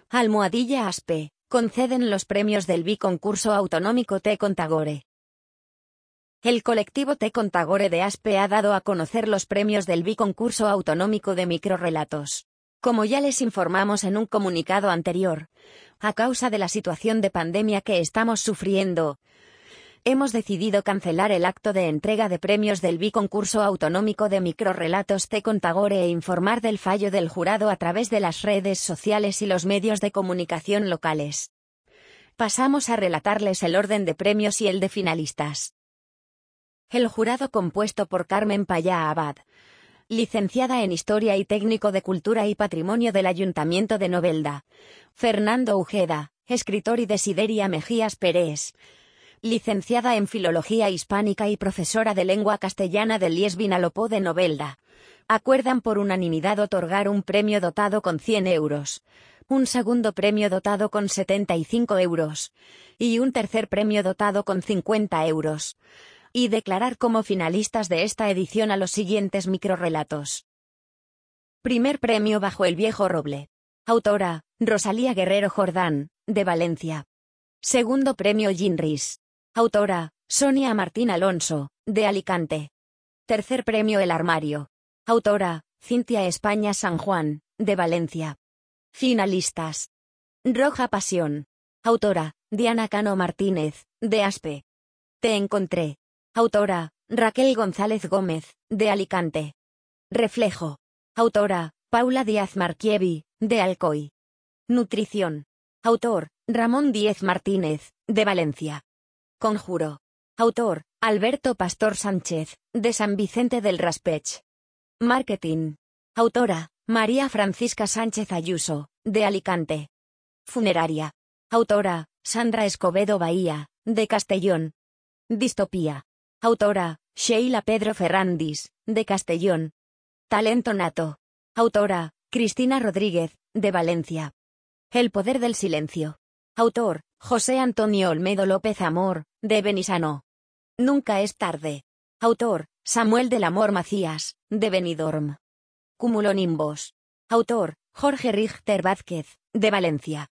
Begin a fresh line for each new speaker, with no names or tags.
Almohadilla Aspe, conceden los premios del Biconcurso Autonómico Te Contagore. El colectivo Te Contagore de Aspe ha dado a conocer los premios del Biconcurso Autonómico de Microrrelatos. Como ya les informamos en un comunicado anterior, a causa de la situación de pandemia que estamos sufriendo, hemos decidido cancelar el acto de entrega de premios del Biconcurso Autonómico de Microrrelatos Te Contagore e informar del fallo del jurado a través de las redes sociales y los medios de comunicación locales. Pasamos a relatarles el orden de premios y el de finalistas. El jurado, compuesto por Carmen Payá Abad, licenciada en Historia y técnico de Cultura y Patrimonio del Ayuntamiento de Novelda; Fernando Ujeda, escritor; y Desideria Mejías Pérez, licenciada en Filología Hispánica y profesora de Lengua Castellana del IES Vinalopó de Novelda, acuerdan por unanimidad otorgar un premio dotado con 100 euros, un segundo premio dotado con 75 euros, y un tercer premio dotado con 50 euros, y declarar como finalistas de esta edición a los siguientes microrrelatos. Primer premio Bajo el Viejo Roble. Autora, Rosalía Guerrero Jordán, de Valencia. Segundo premio Ginris. Autora, Sonia Martín Alonso, de Alicante. Tercer premio El Armario. Autora, Cintia España San Juan, de Valencia. Finalistas. Roja Pasión. Autora, Diana Cano Martínez, de Aspe. Te encontré. Autora, Raquel González Gómez, de Alicante. Reflejo. Autora, Paula Díaz Marchievi, de Alcoy. Nutrición. Autor, Ramón Díez Martínez, de Valencia. Conjuro. Autor, Alberto Pastor Sánchez, de San Vicente del Raspech. Marketing. Autora, María Francisca Sánchez Ayuso, de Alicante. Funeraria. Autora, Sandra Escobedo Bahía, de Castellón. Distopía. Autora, Sheila Pedro Ferrandis, de Castellón. Talento nato. Autora, Cristina Rodríguez, de Valencia. El poder del silencio. Autor, José Antonio Olmedo López Amor, de Benissanó. Nunca es tarde. Autor, Samuel del Amor Macías, de Benidorm. Cumulonimbos. Autor, Jorge Richter Vázquez, de Valencia.